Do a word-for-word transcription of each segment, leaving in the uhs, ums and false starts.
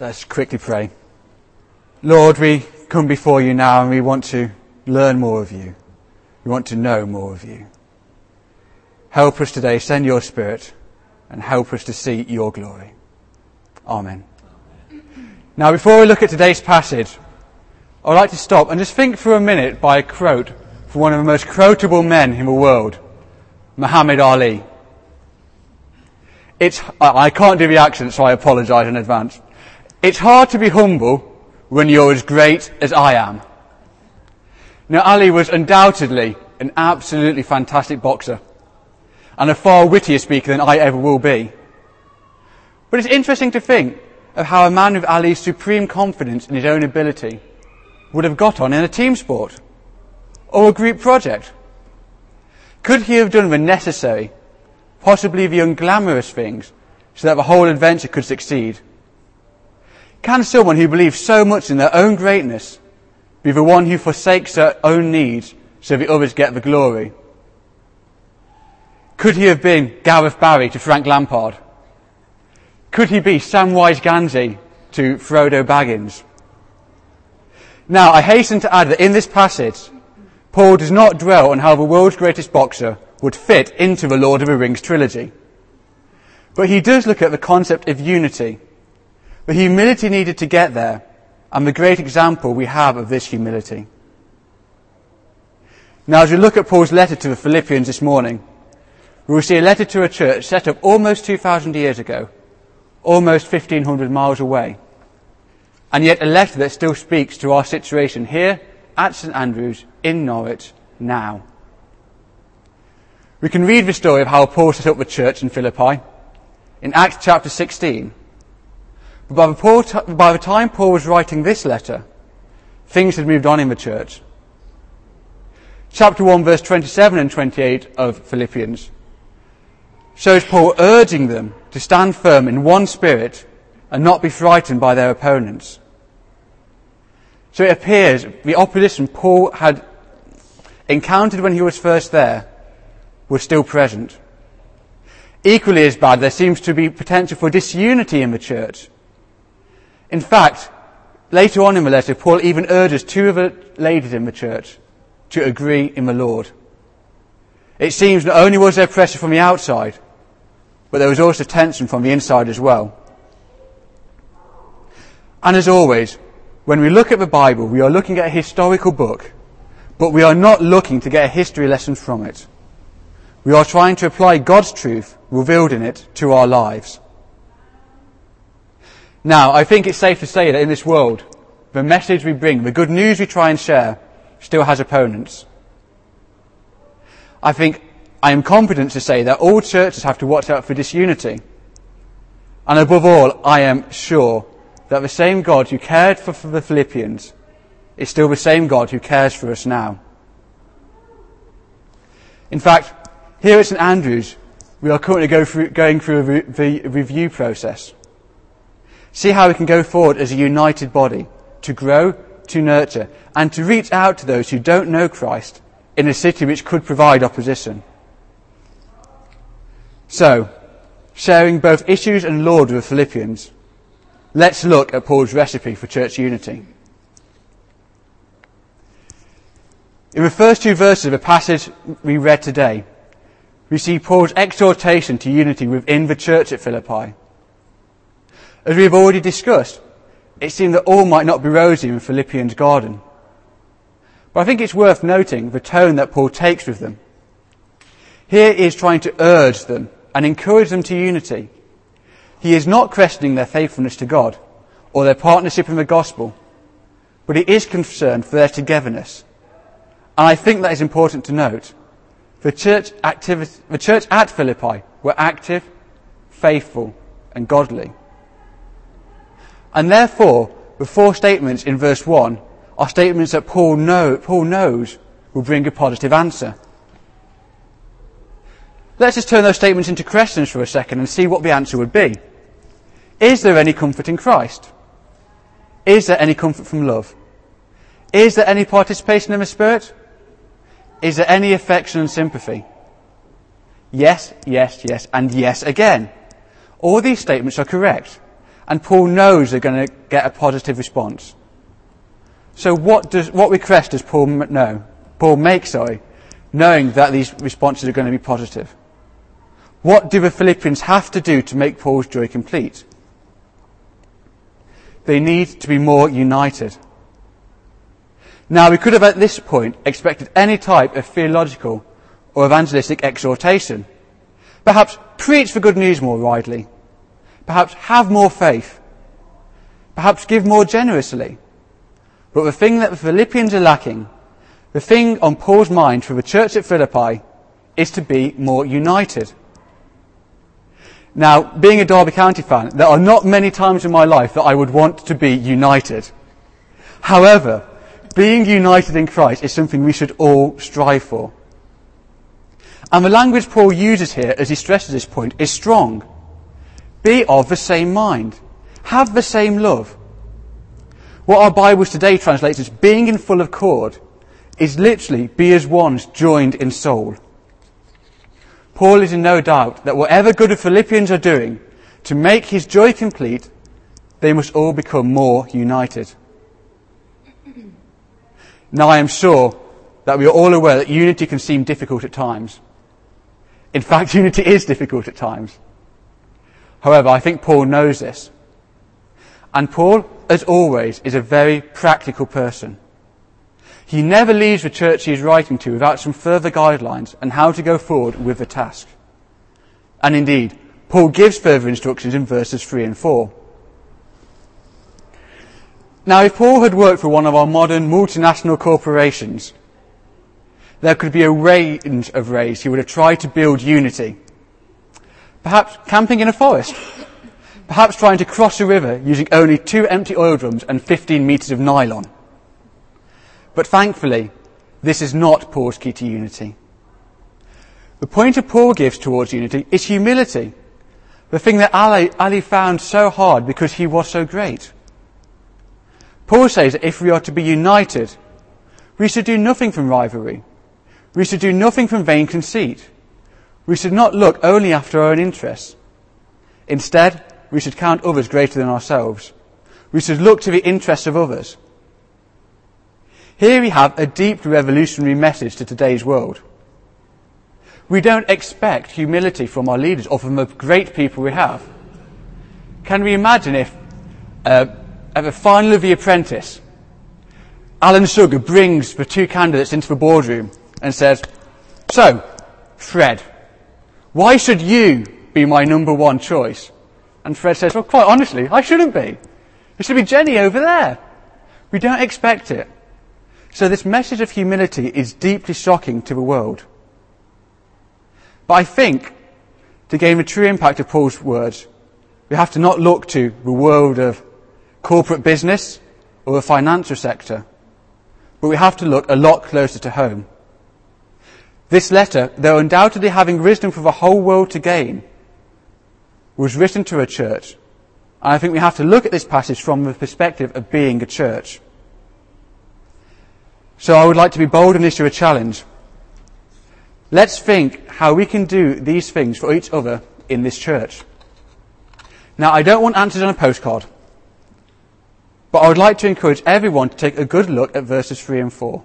Let's quickly pray. Lord, we come before you now and we want to learn more of you. We want to know more of you. Help us today, send your Spirit, and help us to see your glory. Amen. Now, before we look at today's passage, I'd like to stop and just think for a minute by a quote from one of the most quotable men in the world, Muhammad Ali. It's, I can't do the accent, so I apologise in advance. It's hard to be humble when you're as great as I am. Now, Ali was undoubtedly an absolutely fantastic boxer and a far wittier speaker than I ever will be. But it's interesting to think of how a man with Ali's supreme confidence in his own ability would have got on in a team sport or a group project. Could he have done the necessary, possibly the unglamorous things, so that the whole adventure could succeed? Can someone who believes so much in their own greatness be the one who forsakes their own needs so that others get the glory? Could he have been Gareth Barry to Frank Lampard? Could he be Samwise Gamgee to Frodo Baggins? Now, I hasten to add that in this passage, Paul does not dwell on how the world's greatest boxer would fit into the Lord of the Rings trilogy. But he does look at the concept of unity, the humility needed to get there, and the great example we have of this humility. Now, as we look at Paul's letter to the Philippians this morning, we will see a letter to a church set up almost two thousand years ago, almost fifteen hundred miles away, and yet a letter that still speaks to our situation here at St Andrews in Norwich now. We can read the story of how Paul set up the church in Philippi in Acts chapter sixteen. But by the, Paul, by the time Paul was writing this letter, things had moved on in the church. Chapter one, verse twenty-seven and twenty-eight of Philippians shows Paul urging them to stand firm in one spirit and not be frightened by their opponents. So it appears the opposition Paul had encountered when he was first there was still present. Equally as bad, there seems to be potential for disunity in the church. In fact, later on in the letter, Paul even urges two of the ladies in the church to agree in the Lord. It seems not only was there pressure from the outside, but there was also tension from the inside as well. And as always, when we look at the Bible, we are looking at a historical book, but we are not looking to get a history lesson from it. We are trying to apply God's truth revealed in it to our lives. Now, I think it's safe to say that in this world, the message we bring, the good news we try and share, still has opponents. I think I am confident to say that all churches have to watch out for disunity. And above all, I am sure that the same God who cared for, for the Philippians is still the same God who cares for us now. In fact, here at St Andrews, we are currently go through, going through a re, the review process. See how we can go forward as a united body, to grow, to nurture, and to reach out to those who don't know Christ in a city which could provide opposition. So, sharing both issues and Lord with the Philippians, let's look at Paul's recipe for church unity. In the first two verses of the passage we read today, we see Paul's exhortation to unity within the church at Philippi. As we have already discussed, it seemed that all might not be rosy in Philippians' garden. But I think it's worth noting the tone that Paul takes with them. Here he is trying to urge them and encourage them to unity. He is not questioning their faithfulness to God or their partnership in the gospel, but he is concerned for their togetherness. And I think that is important to note. The church, activity, the church at Philippi were active, faithful, and godly. And therefore, the four statements in verse one are statements that Paul, know, Paul knows will bring a positive answer. Let's just turn those statements into questions for a second and see what the answer would be. Is there any comfort in Christ? Is there any comfort from love? Is there any participation in the Spirit? Is there any affection and sympathy? Yes, yes, yes, and yes again. All these statements are correct. and Paul knows they're going to get a positive response. So what does, what request does Paul know? Paul make, sorry, knowing that these responses are going to be positive? What do the Philippians have to do to make Paul's joy complete? They need to be more united. Now, we could have at this point expected any type of theological or evangelistic exhortation. Perhaps preach the good news more widely. Perhaps have more faith. Perhaps give more generously. But the thing that the Philippians are lacking, the thing on Paul's mind for the church at Philippi, is to be more united. Now, being a Derby County fan, there are not many times in my life that I would want to be united. However, being united in Christ is something we should all strive for. And the language Paul uses here as he stresses this point is strong. Be of the same mind. Have the same love. What our Bibles today translates as being in full accord is literally be as ones joined in soul. Paul is in no doubt that whatever good the Philippians are doing to make his joy complete, they must all become more united. Now, I am sure that we are all aware that unity can seem difficult at times. In fact, unity is difficult at times. However, I think Paul knows this. And Paul, as always, is a very practical person. He never leaves the church he is writing to without some further guidelines on how to go forward with the task. And indeed, Paul gives further instructions in verses three and four. Now, if Paul had worked for one of our modern multinational corporations, there could be a range of ways he would have tried to build unity. Perhaps camping in a forest. Perhaps trying to cross a river using only two empty oil drums and fifteen metres of nylon. But thankfully, this is not Paul's key to unity. The pointer Paul gives towards unity is humility, the thing that Ali, Ali found so hard because he was so great. Paul says that if we are to be united, we should do nothing from rivalry. We should do nothing from vain conceit. We should not look only after our own interests. Instead, we should count others greater than ourselves. We should look to the interests of others. Here we have a deeply revolutionary message to today's world. We don't expect humility from our leaders or from the great people we have. Can we imagine if, uh, at the final of The Apprentice, Alan Sugar brings the two candidates into the boardroom and says, "So, Fred, why should you be my number one choice?" And Fred says, "Well, quite honestly, I shouldn't be. It should be Jenny over there." We don't expect it. So this message of humility is deeply shocking to the world. But I think, to gain the true impact of Paul's words, we have to not look to the world of corporate business or the financial sector, but we have to look a lot closer to home. This letter, though undoubtedly having wisdom for the whole world to gain, was written to a church, and I think we have to look at this passage from the perspective of being a church. So I would like to be bold and issue a challenge. Let's think how we can do these things for each other in this church. Now, I don't want answers on a postcard, but I would like to encourage everyone to take a good look at verses three and four.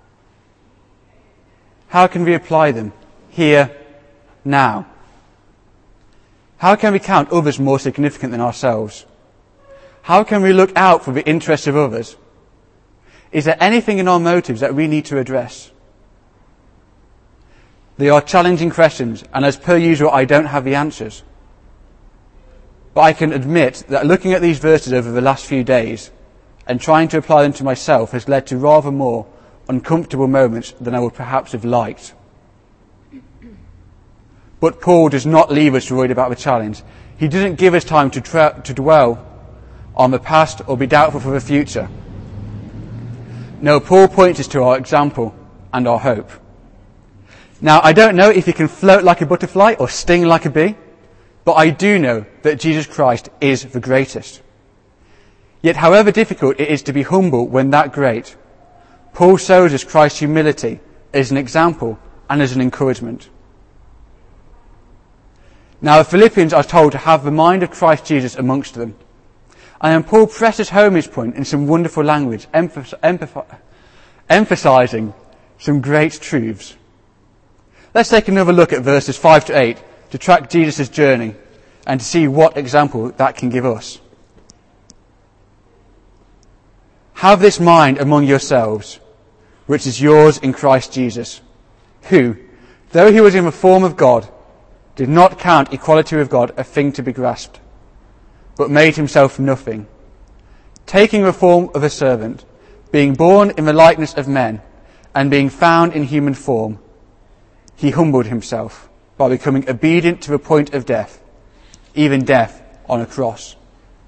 How can we apply them here, now? How can we count others more significant than ourselves? How can we look out for the interests of others? Is there anything in our motives that we need to address? They are challenging questions, and as per usual, I don't have the answers. But I can admit that looking at these verses over the last few days and trying to apply them to myself has led to rather more uncomfortable moments than I would perhaps have liked. But Paul does not leave us worried about the challenge. He doesn't give us time to, tra- to dwell on the past or be doubtful for the future. No, Paul points us to our example and our hope. Now, I don't know if he can float like a butterfly or sting like a bee, but I do know that Jesus Christ is the greatest. Yet, however difficult it is to be humble when that great, Paul shows us Christ's humility as an example and as an encouragement. Now, the Philippians are told to have the mind of Christ Jesus amongst them. And then Paul presses home his point in some wonderful language, emphas- emph- emphasizing some great truths. Let's take another look at verses five to eight to track Jesus' journey and to see what example that can give us. Have this mind among yourselves, which is yours in Christ Jesus, who, though he was in the form of God, did not count equality with God a thing to be grasped, but made himself nothing, taking the form of a servant, being born in the likeness of men, and being found in human form, he humbled himself by becoming obedient to the point of death, even death on a cross.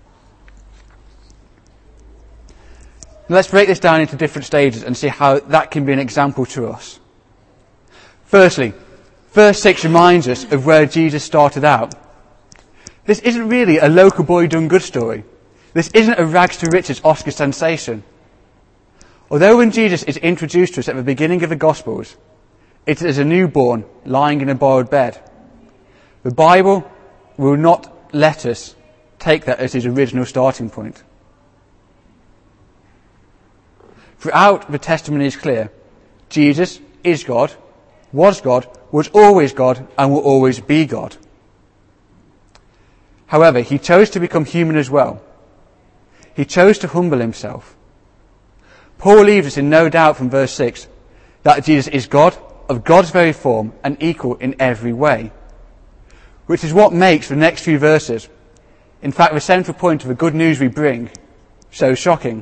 Now let's break this down into different stages and see how that can be an example to us. Firstly, verse six reminds us of where Jesus started out. This isn't really a local boy done good story. This isn't a rags to riches Oscar sensation. Although when Jesus is introduced to us at the beginning of the Gospels, it is a newborn lying in a borrowed bed. The Bible will not let us take that as his original starting point. Throughout, the testimony is clear. Jesus is God, was God, was always God, and will always be God. However, he chose to become human as well. He chose to humble himself. Paul leaves us in no doubt from verse six that Jesus is God, of God's very form, and equal in every way. Which is what makes the next few verses, in fact the central point of the good news we bring, so shocking.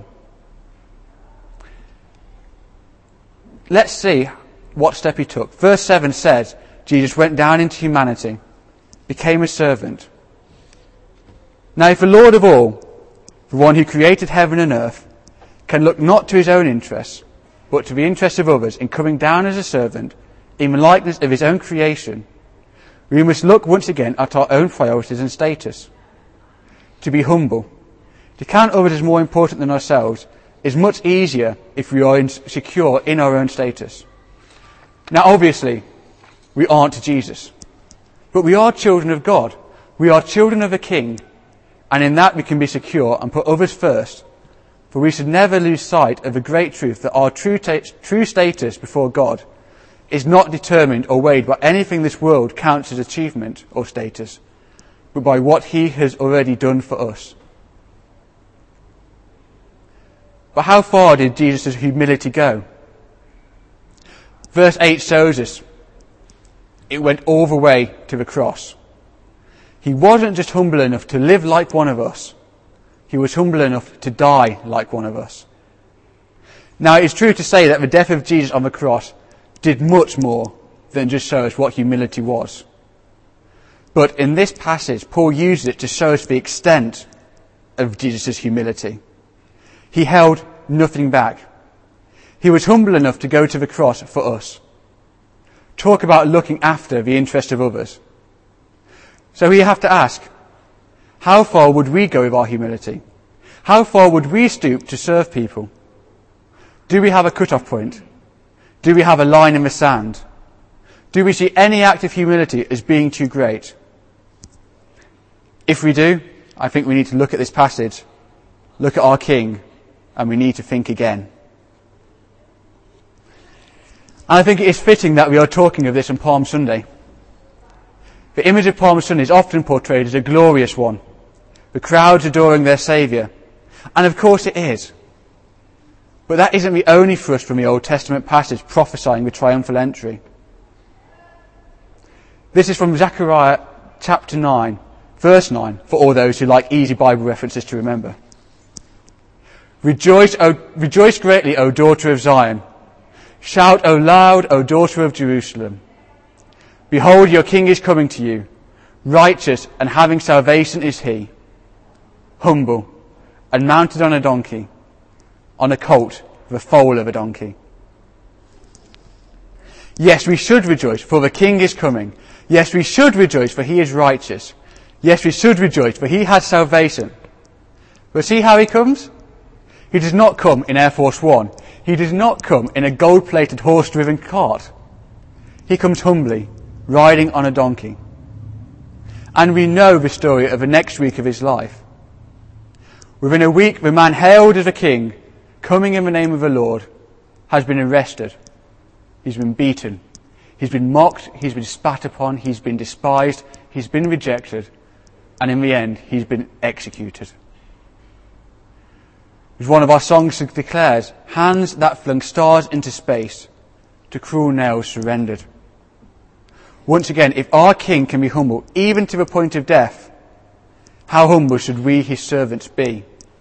Let's see what step he took. Verse seven says, Jesus went down into humanity, became a servant. Now if the Lord of all, the one who created heaven and earth, can look not to his own interests, but to the interests of others in coming down as a servant, in the likeness of his own creation, we must look once again at our own priorities and status. To be humble, to count others as more important than ourselves, is much easier if we are secure in our own status. Now obviously, we aren't Jesus, but we are children of God. We are children of a King, and in that we can be secure and put others first. For we should never lose sight of the great truth that our true, ta- true status before God is not determined or weighed by anything this world counts as achievement or status, but by what he has already done for us. But how far did Jesus' humility go? Verse eight shows us it went all the way to the cross. He wasn't just humble enough to live like one of us. He was humble enough to die like one of us. Now, it is true to say that the death of Jesus on the cross did much more than just show us what humility was. But in this passage, Paul uses it to show us the extent of Jesus' humility. He held nothing back. He was humble enough to go to the cross for us. Talk about looking after the interest of others. So we have to ask, how far would we go with our humility? How far would we stoop to serve people? Do we have a cut-off point? Do we have a line in the sand? Do we see any act of humility as being too great? If we do, I think we need to look at this passage, look at our King, and we need to think again. And I think it is fitting that we are talking of this on Palm Sunday. The image of Palm Sunday is often portrayed as a glorious one, the crowds adoring their Saviour. And of course it is. But that isn't the only thrust from the Old Testament passage prophesying the triumphal entry. This is from Zechariah chapter nine, verse nine, for all those who like easy Bible references to remember. Rejoice, o, rejoice greatly, O daughter of Zion. Shout, O loud, O daughter of Jerusalem. Behold, your king is coming to you. Righteous and having salvation is he. Humble and mounted on a donkey, on a colt, the foal of a donkey. Yes, we should rejoice, for the King is coming. Yes, we should rejoice, for he is righteous. Yes, we should rejoice, for he has salvation. But see how he comes? He does not come in Air Force One. He does not come in a gold-plated horse-driven cart. He comes humbly, riding on a donkey. And we know the story of the next week of his life. Within a week, the man hailed as a king, coming in the name of the Lord, has been arrested. He's been beaten. He's been mocked. He's been spat upon. He's been despised. He's been rejected. And in the end, he's been executed. As one of our songs declares, hands that flung stars into space, to cruel nails surrendered. Once again, if our King can be humble, even to the point of death, how humble should we, his servants, be?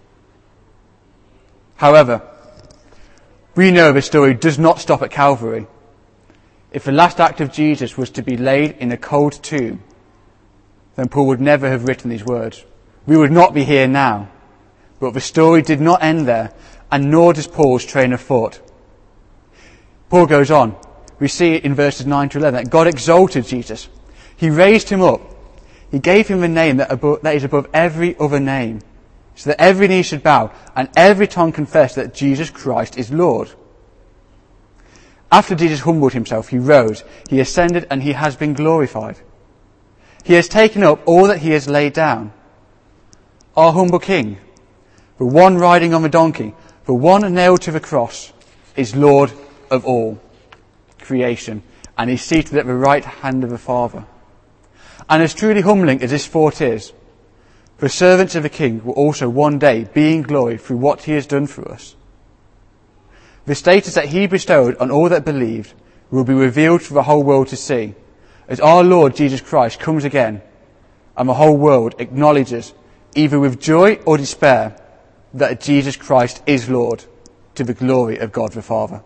However, we know the story does not stop at Calvary. If the last act of Jesus was to be laid in a cold tomb, then Paul would never have written these words. We would not be here now. But the story did not end there, and nor does Paul's train of thought. Paul goes on. We see in verses nine to eleven that God exalted Jesus. He raised him up. He gave him a name that, above, that is above every other name, so that every knee should bow and every tongue confess that Jesus Christ is Lord. After Jesus humbled himself, he rose, he ascended, and he has been glorified. He has taken up all that he has laid down. Our humble King, the one riding on the donkey, the one nailed to the cross, is Lord of all creation, and is seated at the right hand of the Father. And as truly humbling as this thought is, the servants of the King will also one day be in glory through what he has done for us. The status that he bestowed on all that believed will be revealed for the whole world to see, as our Lord Jesus Christ comes again, and the whole world acknowledges, either with joy or despair, that Jesus Christ is Lord, to the glory of God the Father.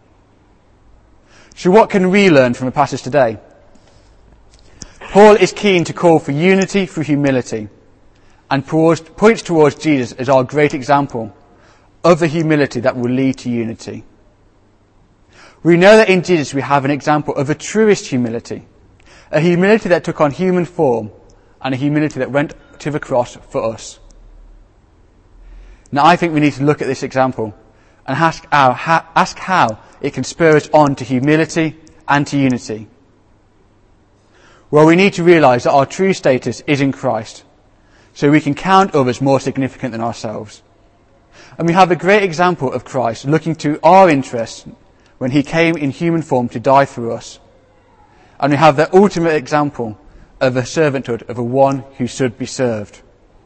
So what can we learn from the passage today? Paul is keen to call for unity through humility, and points towards Jesus as our great example of the humility that will lead to unity. We know that in Jesus we have an example of the truest humility, a humility that took on human form, and a humility that went to the cross for us. Now I think we need to look at this example and ask how, how, ask how it can spur us on to humility and to unity. Well, we need to realise that our true status is in Christ, so we can count others more significant than ourselves. And we have a great example of Christ looking to our interests when he came in human form to die for us. And we have the ultimate example of the servanthood of a one who should be served.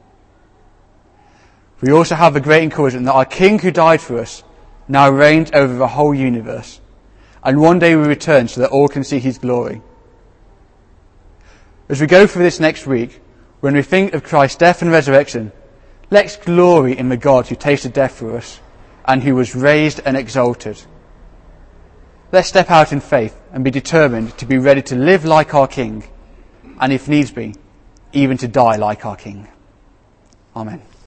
We also have the great encouragement that our King who died for us now reigns over the whole universe, and one day will return so that all can see his glory. As we go through this next week, when we think of Christ's death and resurrection, let's glory in the God who tasted death for us and who was raised and exalted. Let's step out in faith and be determined to be ready to live like our King, and if needs be, even to die like our King. Amen.